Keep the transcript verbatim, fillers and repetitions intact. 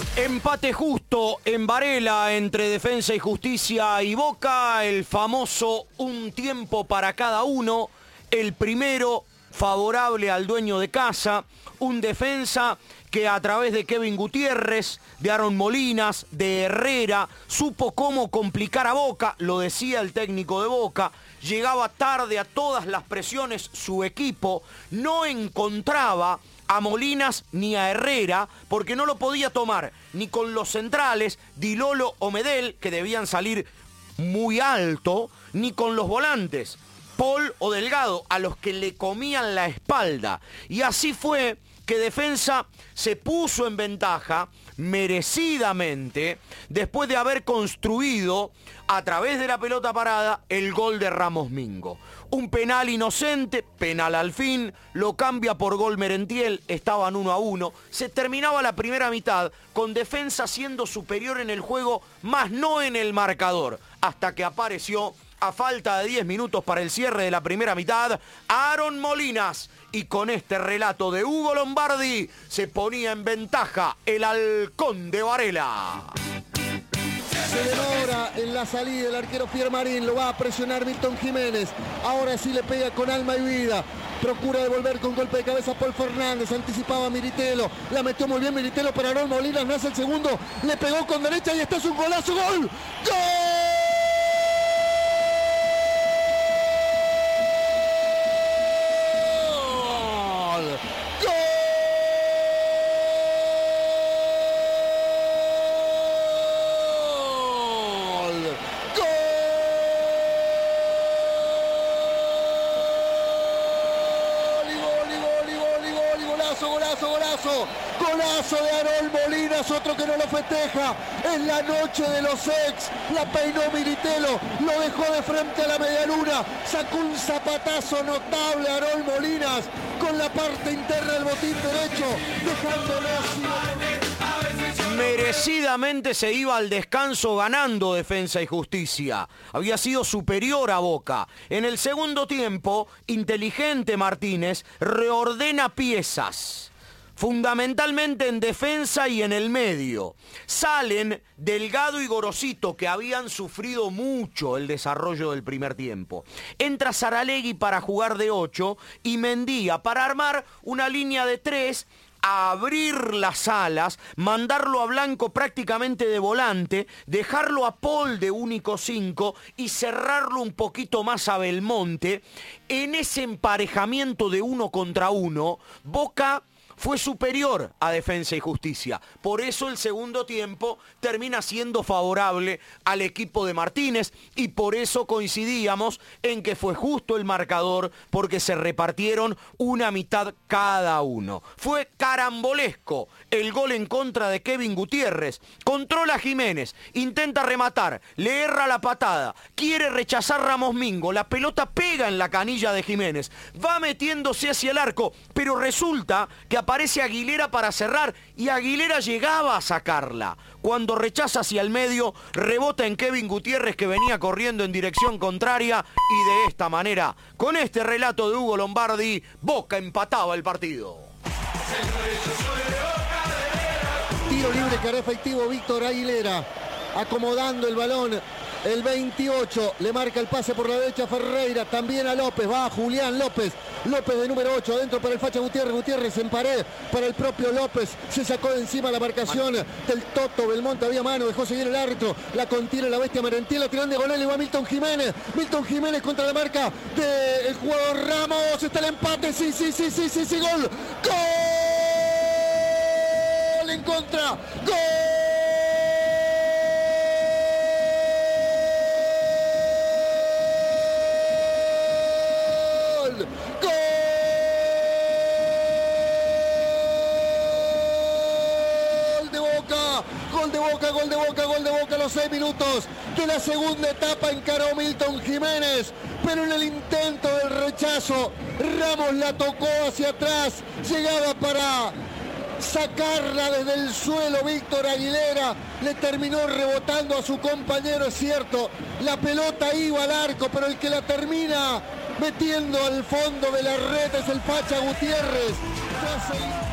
Empate justo en Varela entre Defensa y Justicia y Boca, el famoso un tiempo para cada uno, el primero favorable al dueño de casa, un Defensa que a través de Kevin Gutiérrez, de Aaron Molinas, de Herrera, supo cómo complicar a Boca, lo decía el técnico de Boca, llegaba tarde a todas las presiones su equipo, no encontraba a Molinas ni a Herrera, porque no lo podía tomar ni con los centrales, Di Lolo o Medel, que debían salir muy alto, ni con los volantes, Paul o Delgado, a los que le comían la espalda. Y así fue que Defensa se puso en ventaja merecidamente después de haber construido a través de la pelota parada el gol de Ramos Mingo. Un penal inocente, penal al fin, lo cambia por gol Merentiel, estaban uno a uno. Se terminaba la primera mitad con Defensa siendo superior en el juego, más no en el marcador, hasta que apareció, a falta de diez minutos para el cierre de la primera mitad, Aaron Molinas. Y con este relato de Hugo Lombardi se ponía en ventaja el halcón de Varela. Se demora en la salida el arquero Pierre Marín, lo va a presionar Milton Jiménez. Ahora sí le pega con alma y vida. Procura devolver con golpe de cabeza Paul Fernández, anticipaba a Militelo, la metió muy bien Militelo, pero Aaron Molinas no hace el segundo, le pegó con derecha y este es un golazo, ¡gol! ¡Gol! Golazo, golazo, golazo de Aaron Molinas, otro que no lo festeja, es la noche de los ex, la peinó Militelo, lo dejó de frente a la medialuna, sacó un zapatazo notable a Aaron Molinas con la parte interna del botín derecho, dejándolo así. Merecidamente se iba al descanso ganando Defensa y Justicia. Había sido superior a Boca. En el segundo tiempo, inteligente Martínez reordena piezas, fundamentalmente en defensa y en el medio. Salen Delgado y Gorosito, que habían sufrido mucho el desarrollo del primer tiempo. Entra Saralegui para jugar de ocho y Mendía para armar una línea de tres, a abrir las alas, mandarlo a Blanco prácticamente de volante, dejarlo a Paul de único cinco y cerrarlo un poquito más a Belmonte. En ese emparejamiento de uno contra uno, Boca fue superior a Defensa y Justicia. Por eso el segundo tiempo termina siendo favorable al equipo de Martínez y por eso coincidíamos en que fue justo el marcador porque se repartieron una mitad cada uno. Fue carambolesco el gol en contra de Kevin Gutiérrez. Controla Jiménez, intenta rematar, le erra la patada, quiere rechazar Ramos Mingo, la pelota pega en la canilla de Jiménez, va metiéndose hacia el arco, pero resulta que aparece Aguilera para cerrar y Aguilera llegaba a sacarla. Cuando rechaza hacia el medio, rebota en Kevin Gutiérrez que venía corriendo en dirección contraria y de esta manera, con este relato de Hugo Lombardi, Boca empataba el partido. Tiro libre que hará efectivo Víctor Aguilera, acomodando el balón. El veintiocho le marca el pase por la derecha Ferreira, también a López, va a Julián López, López de número ocho, adentro para el Facha Gutiérrez, Gutiérrez en pared para el propio López, se sacó de encima la marcación del Toto, Belmonte había mano, dejó seguir el árbitro, la contiene la bestia Merentiel, la tiran de golero y va Milton Jiménez, Milton Jiménez contra la marca del jugador Ramos, está el empate, sí, sí, sí, sí, sí, sí, gol, gol en contra, gol. Gol de Boca, gol de Boca, gol de Boca a los seis minutos de la segunda etapa encaró Milton Jiménez, pero en el intento del rechazo Ramos la tocó hacia atrás, llegaba para sacarla desde el suelo Víctor Aguilera, le terminó rebotando a su compañero, es cierto, la pelota iba al arco, pero el que la termina metiendo al fondo de la red es el Facha Gutiérrez.